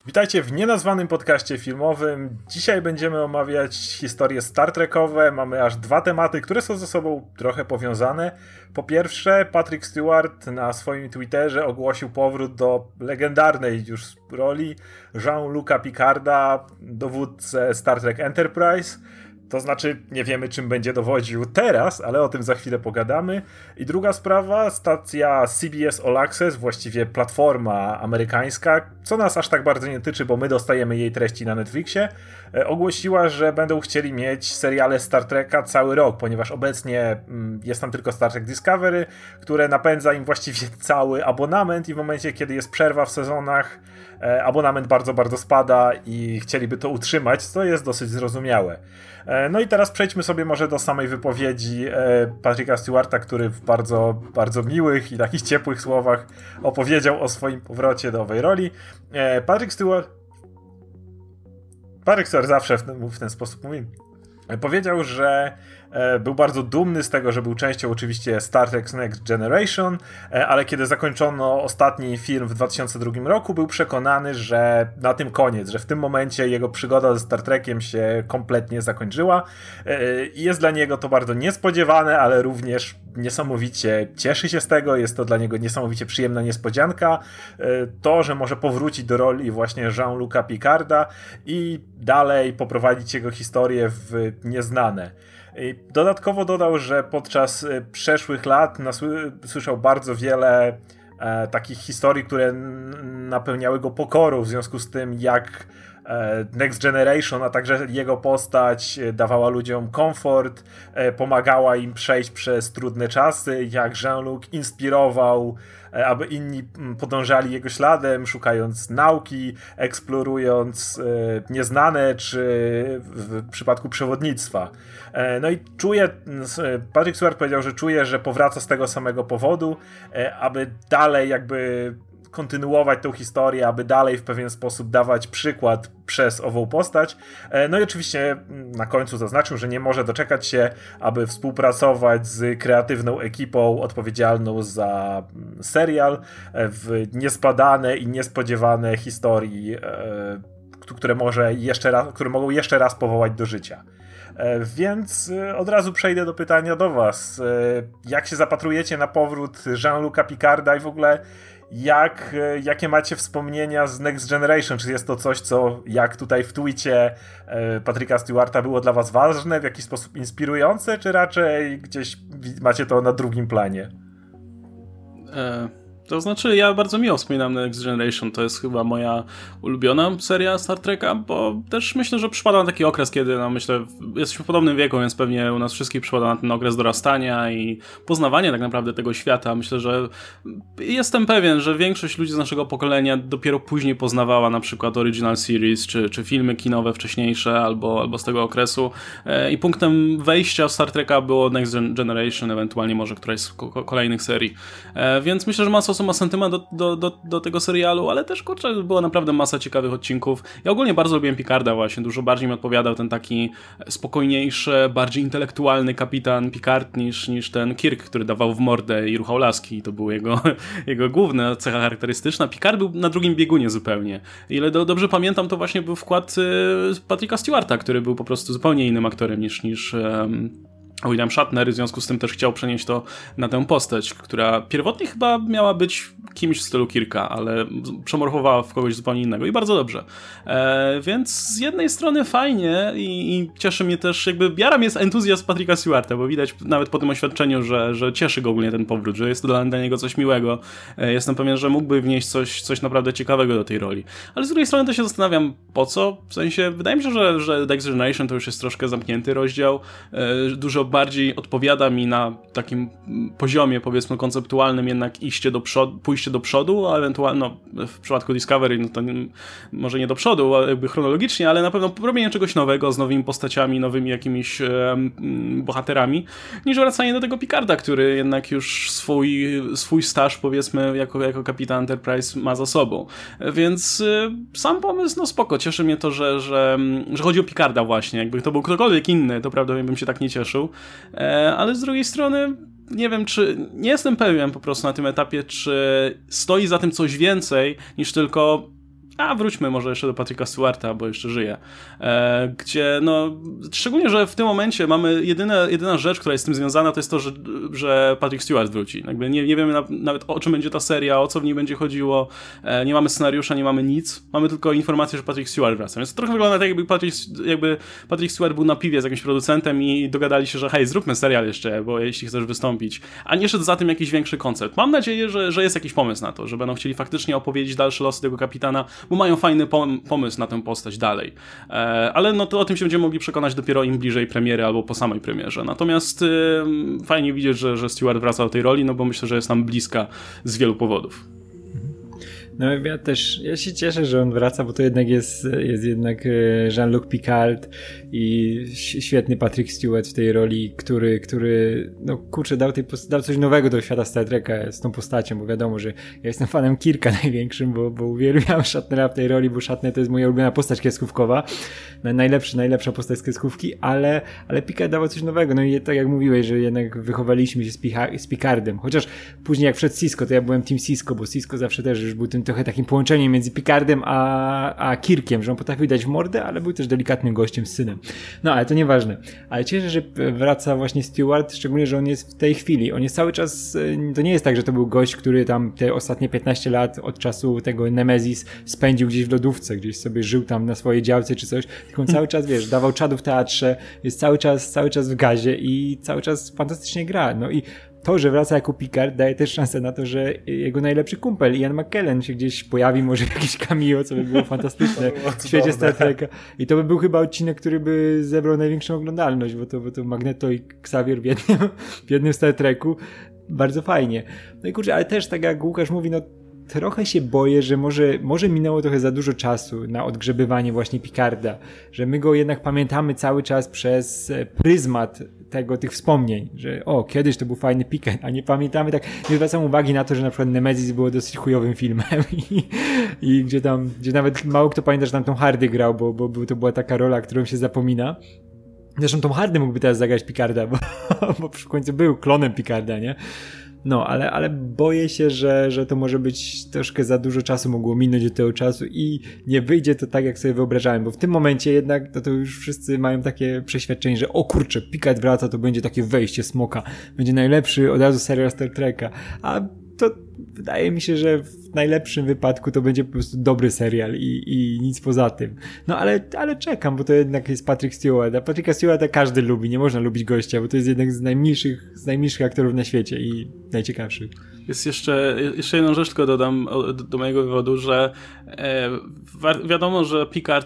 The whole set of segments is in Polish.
Witajcie w nienazwanym podcaście filmowym. Dzisiaj będziemy omawiać historie Star Trekowe. Mamy aż dwa tematy, które są ze sobą trochę powiązane. Po pierwsze, Patrick Stewart na swoim Twitterze ogłosił powrót do legendarnej już roli Jean-Luca Picarda, dowódcę Star Trek Enterprise. To znaczy, nie wiemy, czym będzie dowodził teraz, ale o tym za chwilę pogadamy. I druga sprawa, stacja CBS All Access, właściwie platforma amerykańska, co nas aż tak bardzo nie tyczy, bo my dostajemy jej treści na Netflixie, ogłosiła, że będą chcieli mieć seriale Star Treka cały rok, ponieważ obecnie jest tam tylko Star Trek Discovery, które napędza im właściwie cały abonament i w momencie, kiedy jest przerwa w sezonach, abonament bardzo, bardzo spada i chcieliby to utrzymać, co jest dosyć zrozumiałe. No i teraz przejdźmy sobie może do samej wypowiedzi Patricka Stewarta, który w bardzo, bardzo miłych i takich ciepłych słowach opowiedział o swoim powrocie do owej roli. Patrick Stewart zawsze w ten sposób mówi. Powiedział, że był bardzo dumny z tego, że był częścią oczywiście Star Trek Next Generation, ale kiedy zakończono ostatni film w 2002 roku, był przekonany, że na tym koniec, że w tym momencie jego przygoda ze Star Trekiem się kompletnie zakończyła i jest dla niego to bardzo niespodziewane, ale również niesamowicie cieszy się z tego, jest to dla niego niesamowicie przyjemna niespodzianka, to, że może powrócić do roli właśnie Jean-Luca Picarda i dalej poprowadzić jego historię w nieznane. Dodatkowo dodał, że podczas przeszłych lat słyszał bardzo wiele takich historii, które napełniały go pokorą w związku z tym, jak Next Generation, a także jego postać dawała ludziom komfort, pomagała im przejść przez trudne czasy, jak Jean-Luc inspirował, aby inni podążali jego śladem, szukając nauki, eksplorując nieznane, czy w przypadku przewodnictwa. No i Patrick Stewart powiedział, że czuje, że powraca z tego samego powodu, aby dalej jakby kontynuować tą historię, aby dalej w pewien sposób dawać przykład przez ową postać. No i oczywiście na końcu zaznaczył, że nie może doczekać się, aby współpracować z kreatywną ekipą odpowiedzialną za serial w niezbadane i niespodziewane historii, które mogą jeszcze raz powołać do życia. Więc od razu przejdę do pytania do was. Jak się zapatrujecie na powrót Jean-Luca Picarda i w ogóle jakie macie wspomnienia z Next Generation? Czy jest to coś, co jak tutaj w tweetie Patricka Stewarta było dla was ważne, w jakiś sposób inspirujące, czy raczej gdzieś macie to na drugim planie? To znaczy, ja bardzo miło wspominam Next Generation, to jest chyba moja ulubiona seria Star Treka, bo też myślę, że przypada na taki okres, kiedy, jesteśmy w podobnym wieku, więc pewnie u nas wszystkich przypada na ten okres dorastania i poznawania tak naprawdę tego świata. Myślę, że jestem pewien, że większość ludzi z naszego pokolenia dopiero później poznawała na przykład Original Series, czy filmy kinowe wcześniejsze, albo z tego okresu. I punktem wejścia w Star Treka było Next Generation, ewentualnie może któraś z kolejnych serii. Więc myślę, że ma sentyment do tego serialu, ale też, kurczę, była naprawdę masa ciekawych odcinków. Ja ogólnie bardzo lubiłem Picarda właśnie, dużo bardziej mi odpowiadał ten taki spokojniejszy, bardziej intelektualny kapitan Picard niż ten Kirk, który dawał w mordę i ruchał laski. To była jego główna cecha charakterystyczna. Picard był na drugim biegunie zupełnie. Ile dobrze pamiętam, to właśnie był wkład Patricka Stewarta, który był po prostu zupełnie innym aktorem niż William Shatner, w związku z tym też chciał przenieść to na tę postać, która pierwotnie chyba miała być kimś w stylu Kirka, ale przemorfowała w kogoś zupełnie innego i bardzo dobrze. Więc z jednej strony fajnie i cieszy mnie też, jakby jara mnie jest entuzjazm Patricka Stewarta, bo widać nawet po tym oświadczeniu, że cieszy go ogólnie ten powrót, że jest to dla niego coś miłego. Jestem pewien, że mógłby wnieść coś naprawdę ciekawego do tej roli. Ale z drugiej strony też się zastanawiam, po co? W sensie, wydaje mi się, że Next Generation to już jest troszkę zamknięty rozdział. Dużo bardziej odpowiada mi na takim poziomie, powiedzmy, konceptualnym jednak pójście do przodu, a ewentualnie w przypadku Discovery, no to może nie do przodu, jakby chronologicznie, ale na pewno robienie czegoś nowego, z nowymi postaciami, nowymi jakimiś bohaterami, niż wracanie do tego Picarda, który jednak już swój staż, powiedzmy, jako kapitan Enterprise ma za sobą. Więc sam pomysł, no spoko, cieszy mnie to, że chodzi o Picarda właśnie, jakby to był ktokolwiek inny, to prawda, bym się tak nie cieszył. Ale z drugiej strony nie jestem pewien po prostu na tym etapie, czy stoi za tym coś więcej niż tylko A wróćmy może jeszcze do Patricka Stewarta, bo jeszcze żyje. Gdzie, no, szczególnie, że w tym momencie mamy jedyna rzecz, która jest z tym związana, to jest to, że Patrick Stewart wróci. Jakby nie wiemy nawet o czym będzie ta seria, o co w niej będzie chodziło. Nie mamy scenariusza, nie mamy nic. Mamy tylko informację, że Patrick Stewart wraca. Więc to trochę wygląda tak, jakby Patrick Stewart był na piwie z jakimś producentem i dogadali się, że hej, zróbmy serial jeszcze, bo jeśli chcesz wystąpić. A nie szedł za tym jakiś większy koncept. Mam nadzieję, że jest jakiś pomysł na to, że będą chcieli faktycznie opowiedzieć dalsze losy tego kapitana, bo mają fajny pomysł na tę postać dalej. Ale no to o tym się będziemy mogli przekonać dopiero im bliżej premiery albo po samej premierze. Natomiast fajnie widzieć, że Stewart wraca do tej roli, no bo myślę, że jest nam bliska z wielu powodów. No ja się cieszę, że on wraca, bo to jednak jest jednak Jean-Luc Picard i świetny Patrick Stewart w tej roli, który no kurczę, dał coś nowego do świata Star Treka z tą postacią, bo wiadomo, że ja jestem fanem Kirka największym, bo uwielbiam Shatnera w tej roli, bo Shatner to jest moja ulubiona postać kreskówkowa, najlepsza postać z kreskówki, ale Picard dawał coś nowego, no i tak jak mówiłeś, że jednak wychowaliśmy się z Picardem, chociaż później jak wszedł Sisko, to ja byłem team Sisko, bo Sisko zawsze też już był tym trochę takim połączeniem między Picardem a Kirkiem, że on potrafił dać w mordę, ale był też delikatnym gościem z synem. No, ale to nieważne. Ale cieszę, że wraca właśnie Stewart, szczególnie, że on jest w tej chwili. On jest cały czas, to nie jest tak, że to był gość, który tam te ostatnie 15 lat od czasu tego Nemesis spędził gdzieś w lodówce, gdzieś sobie żył tam na swojej działce czy coś, tylko on cały czas, wiesz, dawał czadu w teatrze, jest cały czas w gazie i cały czas fantastycznie gra. No i to, że wraca jako Picard, daje też szansę na to, że jego najlepszy kumpel Ian McKellen się gdzieś pojawi, może w jakiś cameo, co by było fantastyczne w świecie Star Treka. I to by był chyba odcinek, który by zebrał największą oglądalność, bo to Magneto i Xavier w jednym Star Treku. Bardzo fajnie. No i kurczę, ale też tak jak Łukasz mówi, no trochę się boję, że może minęło trochę za dużo czasu na odgrzebywanie właśnie Picarda, że my go jednak pamiętamy cały czas przez pryzmat tych wspomnień, że kiedyś to był fajny Picard, a nie pamiętamy nie zwracam uwagi na to, że na przykład Nemesis było dosyć chujowym filmem i gdzie nawet mało kto pamięta, że tam Tom Hardy grał, bo to była taka rola, którą się zapomina. Zresztą Tom Hardy mógłby teraz zagrać Picarda, bo w końcu był klonem Picarda, nie? No, ale boję się, że to może być troszkę za dużo czasu, mogło minąć od tego czasu i nie wyjdzie to tak, jak sobie wyobrażałem, bo w tym momencie jednak to już wszyscy mają takie przeświadczenie, że o kurczę, Picard wraca, to będzie takie wejście smoka, będzie najlepszy od razu serial Star Treka, a to wydaje mi się, że w najlepszym wypadku to będzie po prostu dobry serial i nic poza tym. No ale czekam, bo to jednak jest Patrick Stewart, a Patricka Stewarta każdy lubi, nie można lubić gościa, bo to jest jeden z najmilszych aktorów na świecie i najciekawszych. Jest jeszcze jedną rzecz, tylko dodam do mojego wywodu, że wiadomo, że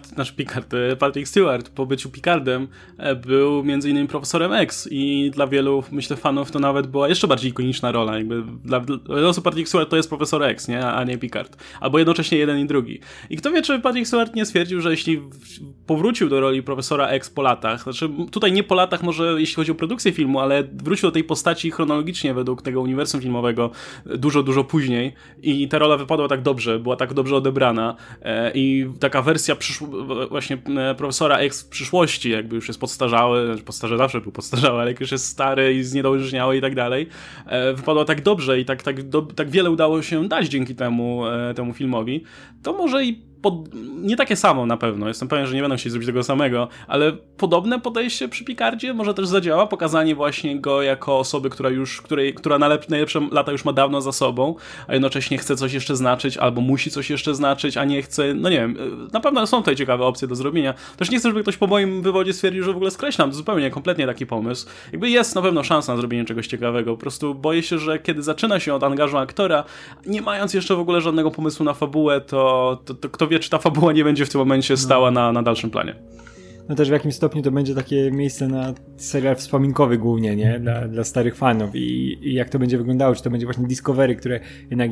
Patrick Stewart po byciu Picardem był między innymi profesorem X i dla wielu, myślę, fanów to nawet była jeszcze bardziej ikoniczna rola. Jakby dla osób Patrick Stewart to jest profesor X, nie? A nie Picard. Albo jednocześnie jeden i drugi. I kto wie, czy Patrick Stewart nie stwierdził, że jeśli powrócił do roli profesora X po latach, znaczy tutaj nie po latach może jeśli chodzi o produkcję filmu, ale wrócił do tej postaci chronologicznie według tego uniwersum filmowego dużo później i ta rola wypadła tak dobrze, była tak dobrze odebrana i taka wersja właśnie profesora X w przyszłości, jakby już jest podstarzały, zawsze był podstarzały, ale jak już jest stary i zniedołężniały i tak dalej, wypadła tak dobrze i tak wiele udało się dać dzięki temu filmowi, to może i nie takie samo na pewno, jestem pewien, że nie będą chcieli zrobić tego samego, ale podobne podejście przy Picardzie może też zadziała, pokazanie właśnie go jako osoby, która najlepsze lata już ma dawno za sobą, a jednocześnie chce coś jeszcze znaczyć, albo musi coś jeszcze znaczyć, a nie chce, no nie wiem, na pewno są tutaj ciekawe opcje do zrobienia. Też nie chcę, żeby ktoś po moim wywodzie stwierdził, że w ogóle skreślam zupełnie, kompletnie taki pomysł. Jakby jest na pewno szansa na zrobienie czegoś ciekawego, po prostu boję się, że kiedy zaczyna się od angażu aktora, nie mając jeszcze w ogóle żadnego pomysłu na fabułę, to kto wie, czy ta fabuła nie będzie w tym momencie stała na dalszym planie. No też w jakim stopniu to będzie takie miejsce na serial wspominkowy głównie, nie? Dla starych fanów i jak to będzie wyglądało, czy to będzie właśnie Discovery, które jednak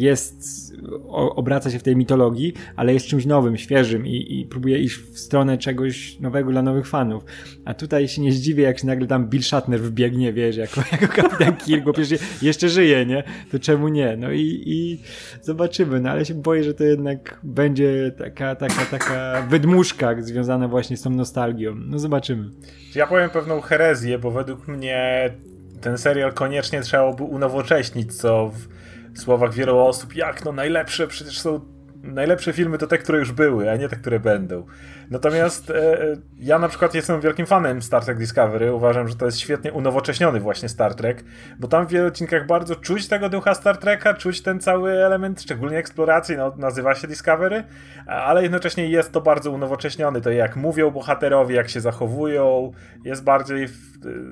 obraca się w tej mitologii, ale jest czymś nowym, świeżym i próbuje iść w stronę czegoś nowego dla nowych fanów. A tutaj się nie zdziwię, jak się nagle tam Bill Shatner wbiegnie, wiesz, jako kapitan Kirk, bo przecież jeszcze żyje, nie? To czemu nie? No i zobaczymy, no ale się boję, że to jednak będzie taka wydmuszka związana właśnie z tą nostalgią. No zobaczymy. Ja powiem pewną herezję, bo według mnie ten serial koniecznie trzeba by unowocześnić, co w słowach wielu osób, jak najlepsze, przecież są najlepsze filmy to te, które już były, a nie te, które będą. Natomiast ja na przykład jestem wielkim fanem Star Trek Discovery. Uważam, że to jest świetnie unowocześniony właśnie Star Trek, bo tam w wielu odcinkach bardzo czuć tego ducha Star Treka, czuć ten cały element, szczególnie eksploracji, no, nazywa się Discovery, ale jednocześnie jest to bardzo unowocześniony. To jak mówią bohaterowie, jak się zachowują, jest bardziej w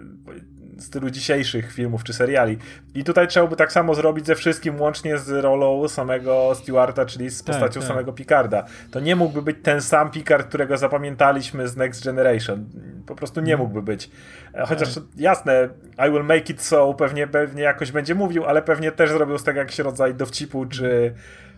stylu dzisiejszych filmów czy seriali. I tutaj trzeba by tak samo zrobić ze wszystkim, łącznie z rolą samego Stewarta, czyli z postacią samego Picarda. To nie mógłby być ten sam Picard, którego zapamiętaliśmy z Next Generation. Po prostu nie mógłby być. Chociaż jasne, I will make it so pewnie jakoś będzie mówił, ale pewnie też zrobił z tego jakiś rodzaj dowcipu, czy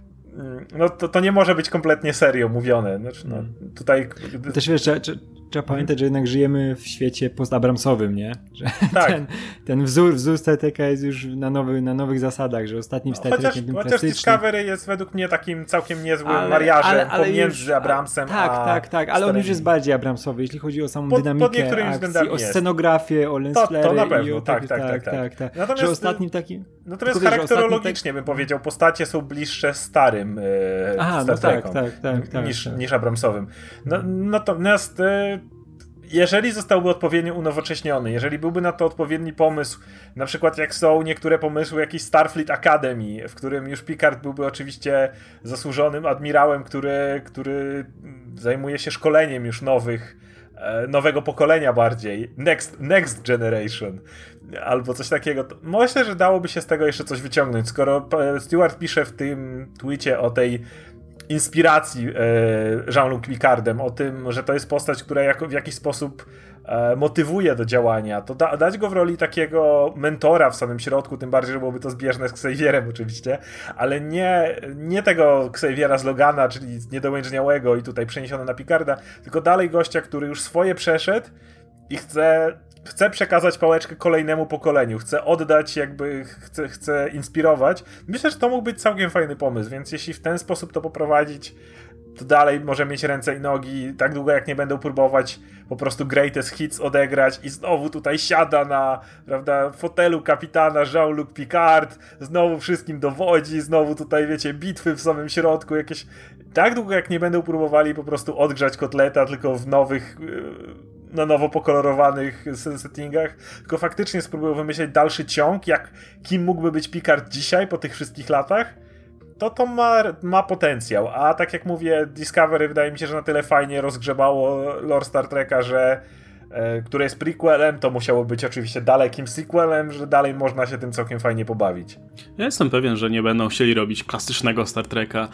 no to nie może być kompletnie serio mówione. Znaczy, no, tutaj... Też wiesz, trzeba pamiętać, że jednak żyjemy w świecie post-Abramsowym, nie? Że tak. ten wzór Star Treka jest już na nowych zasadach, że ostatnim Star Trekiem tym chociaż Discovery jest według mnie takim całkiem niezłym mariażem pomiędzy już, Abramsem tak, ale on już jest bardziej Abramsowy, jeśli chodzi o samą dynamikę akcji, o scenografię, o lensflare'y. To na pewno, i tak. Natomiast, że ostatnim takim... Natomiast charakterologicznie bym powiedział, postacie są bliższe starym Star Trekom niż Abramsowym. Natomiast jeżeli zostałby odpowiednio unowocześniony, jeżeli byłby na to odpowiedni pomysł, na przykład jak są niektóre pomysły jakiś Starfleet Academy, w którym już Picard byłby oczywiście zasłużonym admirałem, który zajmuje się szkoleniem już nowego pokolenia bardziej, next generation, albo coś takiego. Myślę, że dałoby się z tego jeszcze coś wyciągnąć, skoro Stewart pisze w tym tweetie o tej inspiracji Jean-Luc Picardem, o tym, że to jest postać, która w jakiś sposób motywuje do działania, to dać go w roli takiego mentora w samym środku, tym bardziej, że byłoby to zbieżne z Xavierem oczywiście, ale nie tego Xaviera z Logana, czyli niedołężniałego i tutaj przeniesiony na Picarda, tylko dalej gościa, który już swoje przeszedł i chce przekazać pałeczkę kolejnemu pokoleniu, chce oddać, chce inspirować. Myślę, że to mógł być całkiem fajny pomysł, więc jeśli w ten sposób to poprowadzić, to dalej może mieć ręce i nogi, tak długo jak nie będą próbować po prostu greatest hits odegrać i znowu tutaj siada na, prawda, fotelu kapitana Jean-Luc Picard, znowu wszystkim dowodzi, znowu tutaj, wiecie, bitwy w samym środku, jakieś... Tak długo jak nie będą próbowali po prostu odgrzać kotleta, tylko w nowych... na nowo pokolorowanych settingach, tylko faktycznie spróbują wymyśleć dalszy ciąg, kim mógłby być Picard dzisiaj po tych wszystkich latach, to ma potencjał, a tak jak mówię, Discovery wydaje mi się, że na tyle fajnie rozgrzebało lore Star Treka, że które jest prequelem, to musiało być oczywiście dalekim sequelem, że dalej można się tym całkiem fajnie pobawić. Ja jestem pewien, że nie będą chcieli robić klasycznego Star Treka.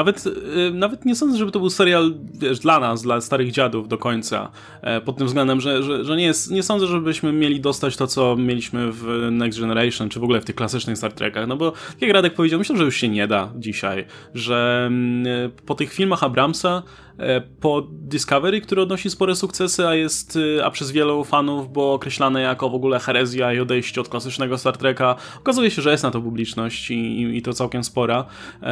Nawet nie sądzę, żeby to był serial, wiesz, dla nas, dla starych dziadów do końca. Pod tym względem, że nie sądzę, żebyśmy mieli dostać to, co mieliśmy w Next Generation, czy w ogóle w tych klasycznych Star Trekach. No bo, jak Radek powiedział, myślę, że już się nie da dzisiaj. Że po tych filmach Abramsa, po Discovery, który odnosi spore sukcesy, a przez wielu fanów było określane jako w ogóle herezja i odejście od klasycznego Star Treka, okazuje się, że jest na to publiczność i to całkiem spora.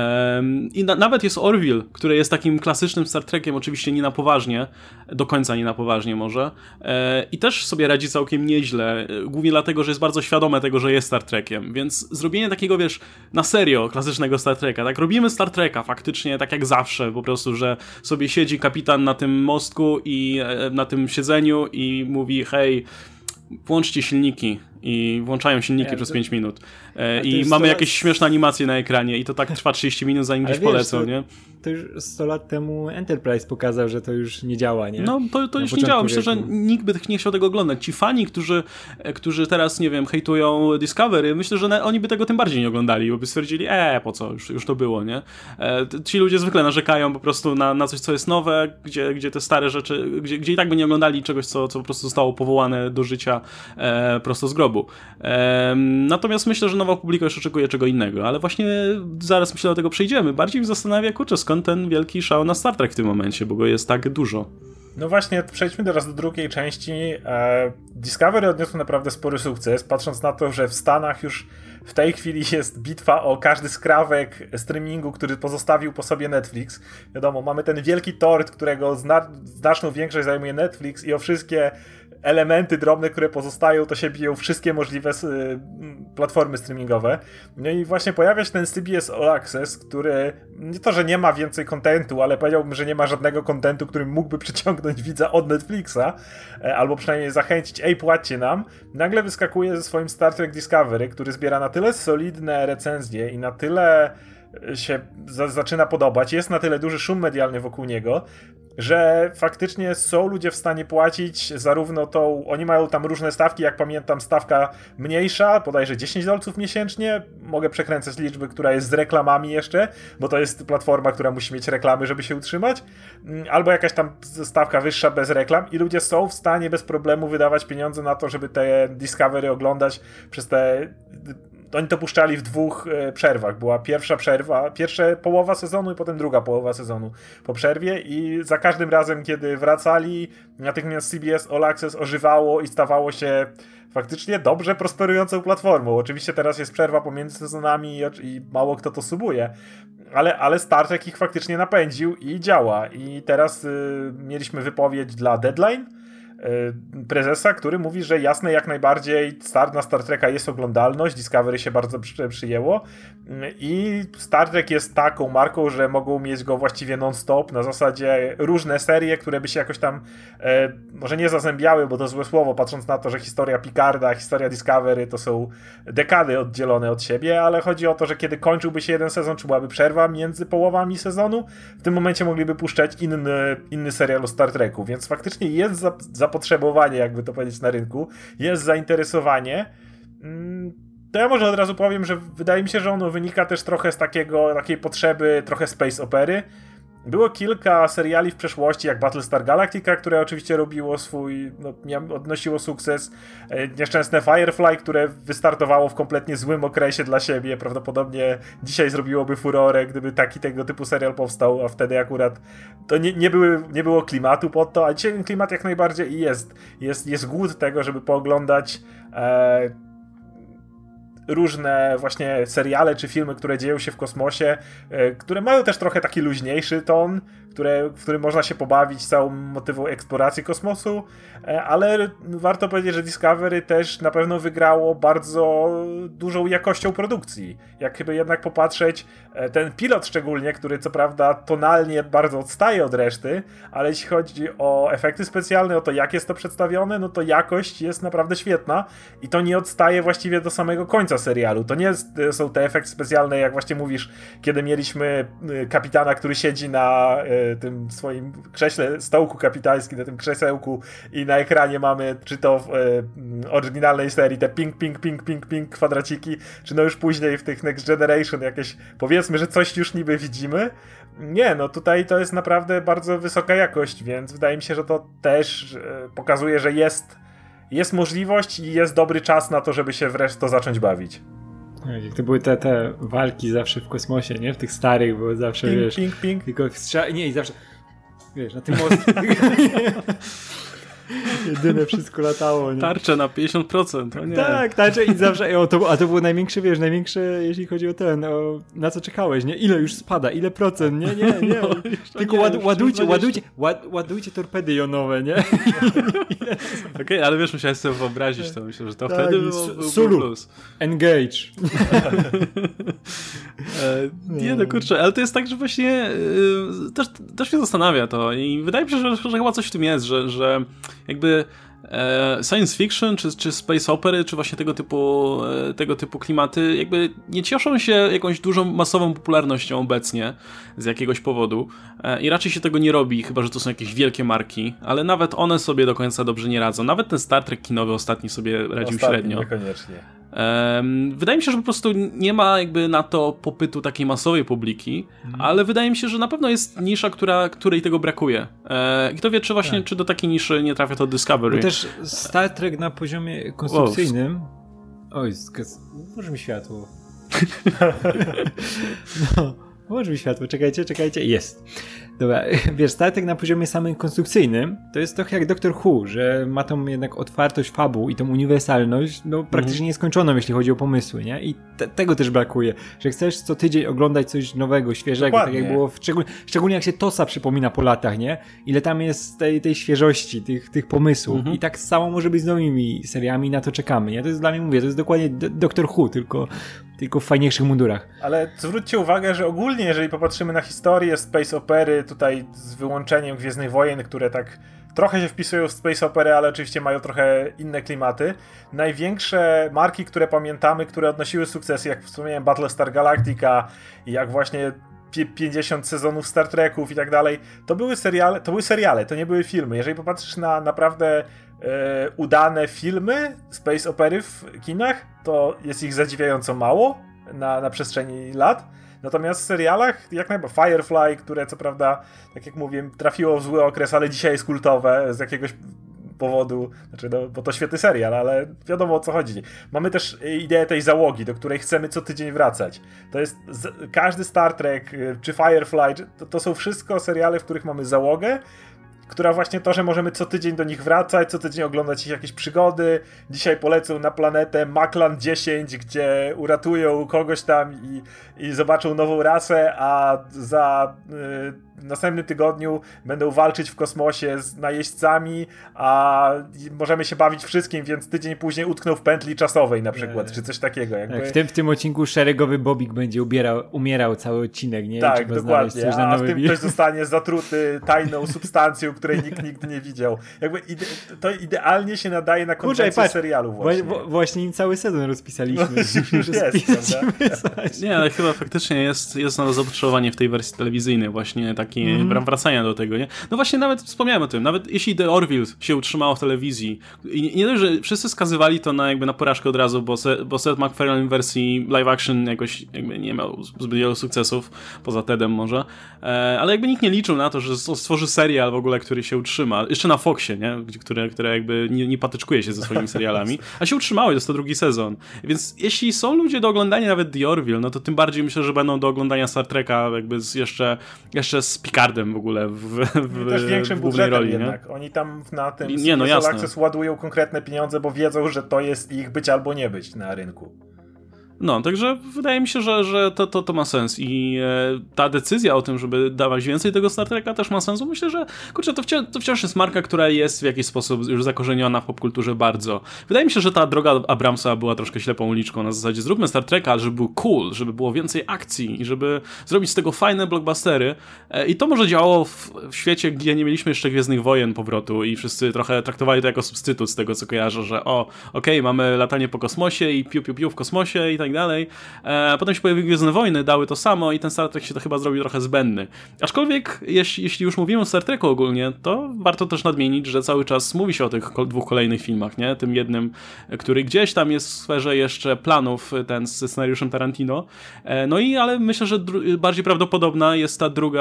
I nawet jest Orville, który jest takim klasycznym Star Trekiem, oczywiście nie na poważnie, do końca nie na poważnie może, i też sobie radzi całkiem nieźle, głównie dlatego, że jest bardzo świadome tego, że jest Star Trekiem, więc zrobienie takiego, wiesz, na serio klasycznego Star Treka, tak, robimy Star Treka faktycznie tak jak zawsze, po prostu, że sobie siedzi kapitan na tym mostku i na tym siedzeniu i mówi, hej, włączcie silniki, i włączają silniki przez 5 minut. I mamy jakieś śmieszne animacje na ekranie i to tak trwa 30 minut, zanim gdzieś polecą, nie? To już 100 lat temu Enterprise pokazał, że to już nie działa, nie? No, to już nie działa. Myślę, że nikt by nie chciał tego oglądać. Ci fani, którzy teraz, nie wiem, hejtują Discovery, myślę, że oni by tego tym bardziej nie oglądali, bo by stwierdzili, po co, już to było, nie? Ci ludzie zwykle narzekają po prostu na coś, co jest nowe, gdzie te stare rzeczy, gdzie i tak by nie oglądali czegoś, co po prostu zostało powołane do życia prosto z grobu. Natomiast myślę, że nowa publika już oczekuje czego innego, ale właśnie zaraz myślę, do tego przejdziemy. Bardziej mnie zastanawia, kurczę, skąd ten wielki szał na Star Trek w tym momencie, bo go jest tak dużo. No właśnie, przejdźmy teraz do drugiej części. Discovery odniosło naprawdę spory sukces, patrząc na to, że w Stanach już w tej chwili jest bitwa o każdy skrawek streamingu, który pozostawił po sobie Netflix. Wiadomo, mamy ten wielki tort, którego znaczną większość zajmuje Netflix i o wszystkie elementy drobne, które pozostają, to się biją wszystkie możliwe platformy streamingowe. No i właśnie pojawia się ten CBS All Access, który nie to, że nie ma więcej kontentu, ale powiedziałbym, że nie ma żadnego kontentu, który mógłby przyciągnąć widza od Netflixa, albo przynajmniej zachęcić, płaccie nam. Nagle wyskakuje ze swoim Star Trek Discovery, który zbiera na tyle solidne recenzje i na tyle się zaczyna podobać, jest na tyle duży szum medialny wokół niego, że faktycznie są ludzie w stanie płacić zarówno oni mają tam różne stawki, jak pamiętam stawka mniejsza, bodajże $10 miesięcznie, mogę przekręcać liczby, która jest z reklamami jeszcze, bo to jest platforma, która musi mieć reklamy, żeby się utrzymać, albo jakaś tam stawka wyższa bez reklam i ludzie są w stanie bez problemu wydawać pieniądze na to, żeby te Discovery oglądać przez oni to puszczali w 2 przerwach. Była pierwsza połowa sezonu i potem druga połowa sezonu po przerwie i za każdym razem, kiedy wracali, natychmiast CBS All Access ożywało i stawało się faktycznie dobrze prosperującą platformą. Oczywiście teraz jest przerwa pomiędzy sezonami i mało kto to subuje, ale Star Trek ich faktycznie napędził i działa. I teraz mieliśmy wypowiedź dla Deadline, prezesa, który mówi, że jasne, jak najbardziej na Star Treka jest oglądalność, Discovery się bardzo przyjęło i Star Trek jest taką marką, że mogą mieć go właściwie non-stop, na zasadzie różne serie, które by się jakoś tam może nie zazębiały, bo to złe słowo, patrząc na to, że historia Picarda, historia Discovery to są dekady oddzielone od siebie, ale chodzi o to, że kiedy kończyłby się jeden sezon, czy byłaby przerwa między połowami sezonu, w tym momencie mogliby puszczać inny serial o Star Treku, więc faktycznie jest zapotrzebowanie, jakby to powiedzieć, na rynku, jest zainteresowanie. To ja może od razu powiem, że wydaje mi się, że ono wynika też trochę z takiej potrzeby trochę space opery. Było kilka seriali w przeszłości, jak Battlestar Galactica, które oczywiście robiło odnosiło sukces. Nieszczęsne Firefly, które wystartowało w kompletnie złym okresie dla siebie. Prawdopodobnie dzisiaj zrobiłoby furorę, gdyby tego typu serial powstał, a wtedy akurat to nie było klimatu pod to, a dzisiaj ten klimat jak najbardziej jest głód tego, żeby pooglądać różne właśnie seriale czy filmy, które dzieją się w kosmosie, które mają też trochę taki luźniejszy ton, w którym można się pobawić całą motywą eksploracji kosmosu, ale warto powiedzieć, że Discovery też na pewno wygrało bardzo dużą jakością produkcji. Jak chyba jednak popatrzeć, ten pilot szczególnie, który co prawda tonalnie bardzo odstaje od reszty, ale jeśli chodzi o efekty specjalne, o to jak jest to przedstawione, no to jakość jest naprawdę świetna i to nie odstaje właściwie do samego końca serialu. To nie są te efekty specjalne, jak właśnie mówisz, kiedy mieliśmy kapitana, który siedzi na tym swoim krześle, stołku kapitańskim, na tym krzesełku i na ekranie mamy, czy to w oryginalnej serii te ping, ping, ping, ping, ping kwadraciki, czy no już później w tych Next Generation jakieś, powiedzmy, że coś już niby widzimy. Nie, no tutaj to jest naprawdę bardzo wysoka jakość, więc wydaje mi się, że to też pokazuje, że jest możliwość i jest dobry czas na to, żeby się wreszcie to zacząć bawić. Jak to były te walki zawsze w kosmosie, nie? W tych starych było zawsze, ping, wiesz... Ping, ping, tylko nie, i zawsze... Wiesz, na tym mostku... Jedyne wszystko latało, nie? Tarcze na 50%, o nie. Tak, tarcze i zawsze... A to było największe, jeśli chodzi o na co czekałeś, nie? Ile już spada, ile procent, nie? No, tylko ładujcie torpedy jonowe, nie? Okej, ale wiesz, musiałeś sobie wyobrazić to, myślę, że to wtedy był plus. Engage. Nie, no kurczę, ale to jest tak, że właśnie też mnie zastanawia to i wydaje mi się, że chyba coś w tym jest, że jakby science fiction, czy space opery, czy właśnie tego typu klimaty jakby nie cieszą się jakąś dużą, masową popularnością obecnie z jakiegoś powodu i raczej się tego nie robi, chyba że to są jakieś wielkie marki, ale nawet one sobie do końca dobrze nie radzą. Nawet ten Star Trek kinowy ostatni sobie radził średnio. Niekoniecznie. Wydaje mi się, że po prostu nie ma jakby na to popytu takiej masowej publiki, ale wydaje mi się, że na pewno jest nisza, której tego brakuje. I kto wie, czy właśnie czy do takiej niszy nie trafia to Discovery. Bo też Star Trek na poziomie konstrukcyjnym... Oj, włóż mi światło. No, włóż mi światło, czekajcie, jest. Dobra, wiesz, Star Trek na poziomie samym konstrukcyjnym to jest trochę jak Doctor Who, że ma tą jednak otwartość fabuł i tą uniwersalność, no praktycznie nieskończoną, jeśli chodzi o pomysły, nie? I tego też brakuje, że chcesz co tydzień oglądać coś nowego, świeżego, Dokładnie. tak jak było, szczególnie jak się TOSa przypomina po latach, nie? Ile tam jest tej świeżości, tych pomysłów i tak samo może być z nowymi seriami, na to czekamy, nie? To jest dla mnie, mówię, to jest dokładnie Doctor Who, tylko w fajniejszych mundurach. Ale zwróćcie uwagę, że ogólnie, jeżeli popatrzymy na historię space opery, tutaj z wyłączeniem Gwiezdnych Wojen, które tak trochę się wpisują w space opery, ale oczywiście mają trochę inne klimaty, największe marki, które pamiętamy, które odnosiły sukcesy, jak wspomniałem, Battlestar Galactica i jak właśnie 50 sezonów Star Treków i tak dalej, to były seriale, to nie były filmy. Jeżeli popatrzysz na naprawdę udane filmy space opery w kinach, to jest ich zadziwiająco mało na przestrzeni lat. Natomiast w serialach, jak najbardziej, Firefly, które co prawda, tak jak mówię, trafiło w zły okres, ale dzisiaj jest kultowe z jakiegoś powodu, znaczy, no, bo to świetny serial, ale wiadomo o co chodzi. Mamy też ideę tej załogi, do której chcemy co tydzień wracać. To jest każdy Star Trek, czy Firefly, to są wszystko seriale, w których mamy załogę, która właśnie to, że możemy co tydzień do nich wracać, co tydzień oglądać ich jakieś przygody. Dzisiaj polecą na planetę Maklan 10, gdzie uratują kogoś tam i zobaczą nową rasę, a za następnym tygodniu będą walczyć w kosmosie z najeźdźcami, a możemy się bawić wszystkim, więc tydzień później utknął w pętli czasowej na przykład, czy coś takiego. Jakby. W tym odcinku szeregowy Bobik będzie umierał cały odcinek, nie? Tak, trzeba dokładnie, coś na a w nowy tym ktoś zostanie zatruty tajną substancją, której nikt nigdy nie widział. Jakby to idealnie się nadaje na konwencję serialu właśnie. Właśnie im cały sezon rozpisaliśmy. Nie, ale chyba faktycznie jest na zapotrzebowanie w tej wersji telewizyjnej właśnie takie wracania do tego, nie? No właśnie nawet wspomniałem o tym, nawet jeśli The Orville się utrzymało w telewizji i nie dość, że wszyscy skazywali to na porażkę od razu, bo Seth MacFarlane w wersji live action jakoś nie miał zbyt wielu sukcesów, poza Tedem może, ale jakby nikt nie liczył na to, że stworzy serial w ogóle, który się utrzyma, jeszcze na Foxie, nie? Które jakby nie patyczkuje się ze swoimi serialami, a się utrzymały, jest to drugi sezon. Więc jeśli są ludzie do oglądania nawet The Orville, no to tym bardziej myślę, że będą do oglądania Star Treka jakby jeszcze z Picardem w ogóle w też większym głównej budżetem roli, jednak. Oni tam na tym jasne. Access ładują konkretne pieniądze, bo wiedzą, że to jest ich być albo nie być na rynku. No, także wydaje mi się, że to ma sens i ta decyzja o tym, żeby dawać więcej tego Star Treka też ma sens, bo myślę, że kurczę, to wciąż jest marka, która jest w jakiś sposób już zakorzeniona w popkulturze bardzo. Wydaje mi się, że ta droga Abramsa była troszkę ślepą uliczką, na zasadzie zróbmy Star Treka, ale żeby był cool, żeby było więcej akcji i żeby zrobić z tego fajne blockbustery i to może działało w świecie, gdzie nie mieliśmy jeszcze Gwiezdnych Wojen powrotu i wszyscy trochę traktowali to jako substytut z tego, co kojarzę, że okej, mamy latanie po kosmosie i piu w kosmosie i tak dalej. Potem się pojawiły Gwiezdne Wojny, dały to samo i ten Star Trek się to chyba zrobił trochę zbędny. Aczkolwiek, jeśli już mówimy o Star Treku ogólnie, to warto też nadmienić, że cały czas mówi się o tych dwóch kolejnych filmach, nie? Tym jednym, który gdzieś tam jest w sferze jeszcze planów, ten z scenariuszem Tarantino. No i, ale myślę, że bardziej prawdopodobna jest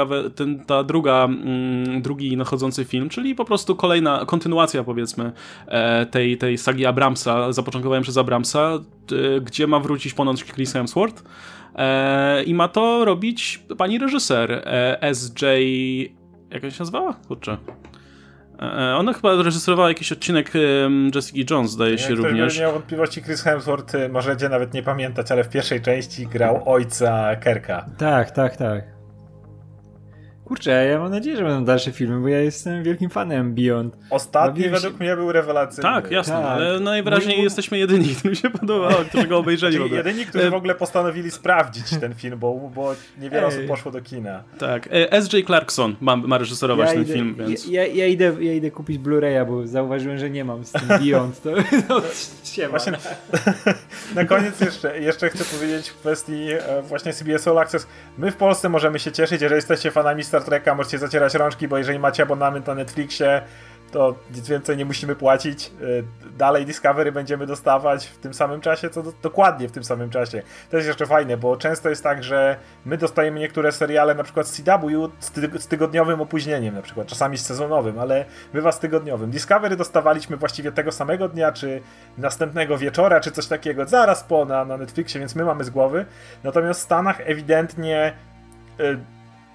drugi nadchodzący film, czyli po prostu kolejna kontynuacja, powiedzmy, tej sagi Abramsa, zapoczątkowanej przez Abramsa, gdzie ma wrócić ponoć Chris Hemsworth i ma to robić pani reżyser S.J. Jak ona się nazywała? Kurczę. Ona chyba reżyserowała jakiś odcinek Jessica Jones, zdaje się również. Nie miał wątpliwości, Chris Hemsworth możecie nawet nie pamiętać, ale w pierwszej części grał ojca Kirka. Tak. Kurczę, ja mam nadzieję, że będą dalsze filmy, bo ja jestem wielkim fanem Beyond. Ostatni według mnie był rewelacyjny. Tak, jasne, ale najwyraźniej jesteśmy jedyni, którym się podobało, którzy go obejrzeli. Jedyni, którzy w ogóle postanowili sprawdzić ten film, bo niewiele osób poszło do kina. Tak, S.J. Clarkson ma reżyserować ten film, więc... Ja idę kupić Blu-raya, bo zauważyłem, że nie mam z tym Beyond. To właśnie na koniec jeszcze chcę powiedzieć w kwestii właśnie CBS All Access. My w Polsce możemy się cieszyć, jeżeli jesteście fanami Star Treka, możecie zacierać rączki, bo jeżeli macie abonament na Netflixie, to nic więcej nie musimy płacić. Dalej Discovery będziemy dostawać w tym samym czasie, dokładnie w tym samym czasie. To jest jeszcze fajne, bo często jest tak, że my dostajemy niektóre seriale, na przykład z CW z tygodniowym opóźnieniem, na przykład czasami z sezonowym, ale bywa z tygodniowym. Discovery dostawaliśmy właściwie tego samego dnia, czy następnego wieczora, czy coś takiego, zaraz po na Netflixie, więc my mamy z głowy. Natomiast w Stanach ewidentnie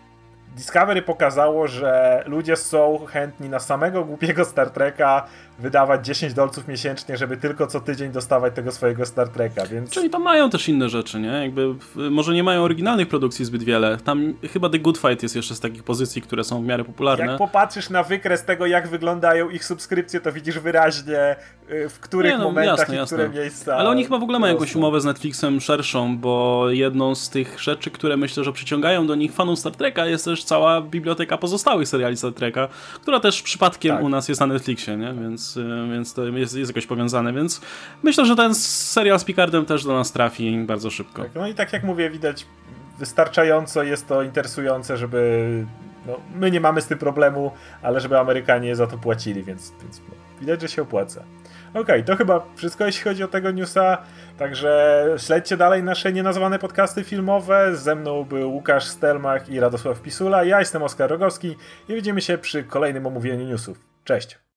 Discovery pokazało, że ludzie są chętni na samego głupiego Star Treka wydawać $10 miesięcznie, żeby tylko co tydzień dostawać tego swojego Star Treka, więc... Czyli tam mają też inne rzeczy, nie? Jakby może nie mają oryginalnych produkcji zbyt wiele. Tam chyba The Good Fight jest jeszcze z takich pozycji, które są w miarę popularne. Jak popatrzysz na wykres tego, jak wyglądają ich subskrypcje, to widzisz wyraźnie, w których momentach i które miejsca... Ale oni chyba w ogóle mają jakąś umowę z Netflixem szerszą, bo jedną z tych rzeczy, które myślę, że przyciągają do nich fanów Star Treka, jest też cała biblioteka pozostałych seriali Star Treka, która też przypadkiem u nas jest na Netflixie, nie? Więc to jest jakoś powiązane, więc myślę, że ten serial z Picardem też do nas trafi bardzo szybko. Tak, no i tak jak mówię, widać wystarczająco jest to interesujące, żeby my nie mamy z tym problemu, ale żeby Amerykanie za to płacili, więc widać, że się opłaca. Okej, to chyba wszystko, jeśli chodzi o tego newsa, także śledźcie dalej nasze nienazwane podcasty filmowe. Ze mną był Łukasz Stelmach i Radosław Pisula. Ja jestem Oskar Rogowski i widzimy się przy kolejnym omówieniu newsów. Cześć!